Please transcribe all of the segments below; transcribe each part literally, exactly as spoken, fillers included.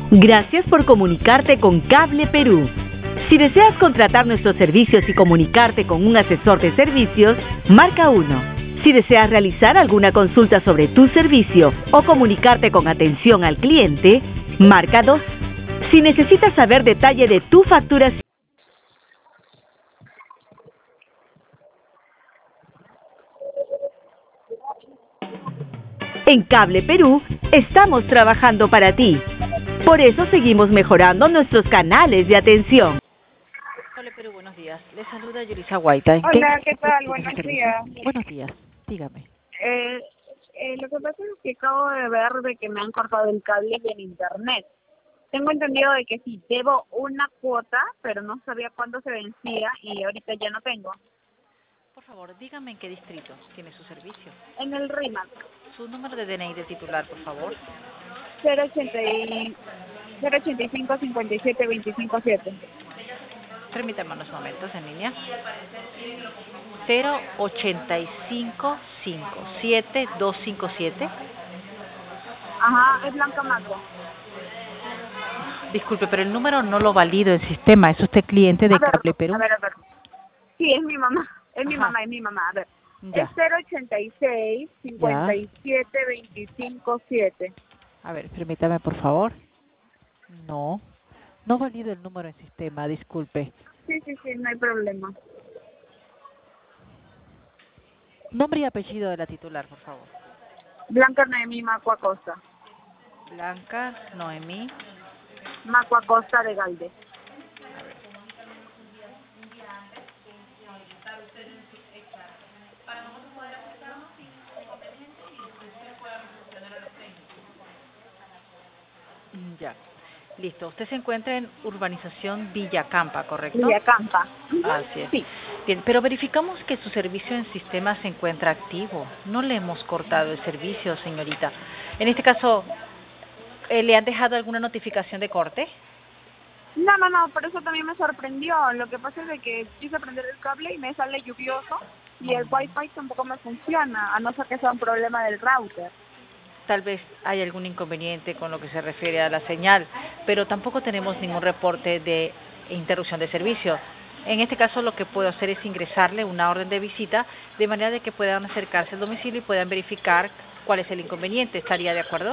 Gracias por comunicarte con Cable Perú. Si deseas contratar nuestros servicios y comunicarte con un asesor de servicios, marca uno. Si deseas realizar alguna consulta sobre tu servicio o comunicarte con atención al cliente, marca dos. Si necesitas saber detalle de tu facturación, en Cable Perú estamos trabajando para ti. Por eso seguimos mejorando nuestros canales de atención. Cable Perú, buenos días. Les saluda Yulisa Guaita. ¿En Hola, qué ¿qué tal? Buenos días. Buenos días, dígame. Eh, eh, lo que pasa es que acabo de ver de que me han cortado el cable del internet. Tengo entendido de que sí, debo una cuota, pero no sabía cuándo se vencía y ahorita ya no tengo. Por favor, dígame en qué distrito tiene su servicio. En el RIMAC, Su número de D N I de titular, por favor. cero ochenta y cinco cincuenta y siete veinticinco siete. Permítame unos momentos en línea. cero ochenta y cinco cincuenta y siete doscientos cincuenta y siete. Ajá, es Blanca Maco. Disculpe, pero el número no lo valido en sistema. ¿Es usted cliente de A ver, Cable Perú? a ver, a ver. Sí, es mi mamá. Es mi Ajá. mamá, es mi mamá. A ver. Ya. Es cero ochenta y seis cincuenta y siete veinticinco siete. A ver, permítame, por favor. No, no valido el número en sistema, disculpe. Sí, sí, sí, no hay problema. Nombre y apellido de la titular, por favor. Blanca Noemí Maco Acosta. Blanca Noemí. Maco Acosta de Galde. Ya. Listo. Usted se encuentra en urbanización Villacampa, ¿correcto? Villacampa. Así es. Sí. Bien, pero verificamos que su servicio en sistema se encuentra activo. No le hemos cortado el servicio, señorita. En este caso, eh, ¿le han dejado alguna notificación de corte? No, no, no, por eso también me sorprendió. Lo que pasa es de que quise prender el cable y me sale lluvioso y el Wi-Fi tampoco me funciona, a no ser que sea un problema del router. Tal vez hay algún inconveniente con lo que se refiere a la señal, pero tampoco tenemos ningún reporte de interrupción de servicio. En este caso, lo que puedo hacer es ingresarle una orden de visita de manera de que puedan acercarse al domicilio y puedan verificar cuál es el inconveniente. ¿Estaría de acuerdo?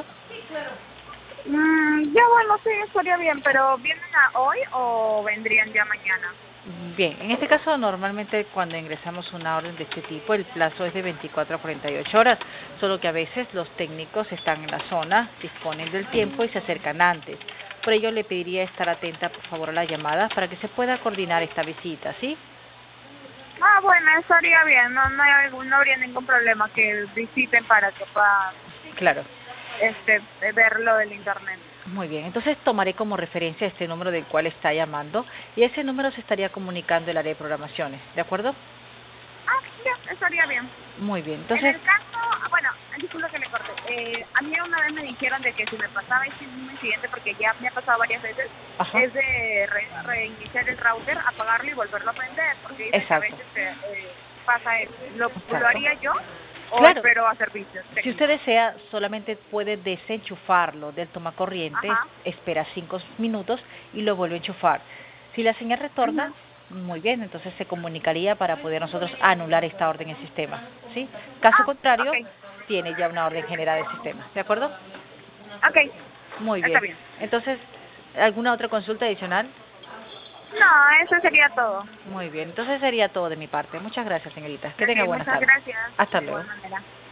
Mm, ya bueno, sí, estaría bien, pero ¿vienen a hoy o vendrían ya mañana? Bien, en este caso normalmente cuando ingresamos una orden de este tipo el plazo es de veinticuatro a cuarenta y ocho horas, solo que a veces los técnicos están en la zona, disponen del tiempo y se acercan antes. Por ello le pediría estar atenta por favor a la llamada para que se pueda coordinar esta visita, ¿sí? Ah, bueno, estaría bien, no, no, hay algún, no habría ningún problema que visiten para que puedan Claro. este, ver lo del internet. Muy bien, entonces tomaré como referencia este número del cual está llamando y ese número se estaría comunicando el área de programaciones, ¿de acuerdo? Ah, ya, estaría bien. Muy bien, En entonces... el caso, ah, bueno, disculpa que le corte, eh, a mí una vez me dijeron de que si me pasaba este mismo incidente, porque ya me ha pasado varias veces, Ajá. es de re reiniciar el router, apagarlo y volverlo a prender, porque dicen Exacto. que a veces eh, pasa eso. ¿Lo, Exacto. ¿Lo haría yo o Claro. espero a servicios técnicos? Si usted desea, solamente puede desenchufarlo del tomacorriente, Ajá. espera cinco minutos y lo vuelve a enchufar. Si la señal retorna, uh-huh. Muy bien, entonces se comunicaría para poder nosotros anular esta orden en sistema, ¿sí? Caso Ah, contrario, okay. Tiene ya una orden generada del sistema, ¿de acuerdo? Ok. Muy bien. Está bien. Entonces, ¿alguna otra consulta adicional? No, eso sería todo. Muy bien, entonces sería todo de mi parte. Muchas gracias, señorita. Que Ok, tenga buenas muchas tardes. gracias. Hasta De luego. igual manera.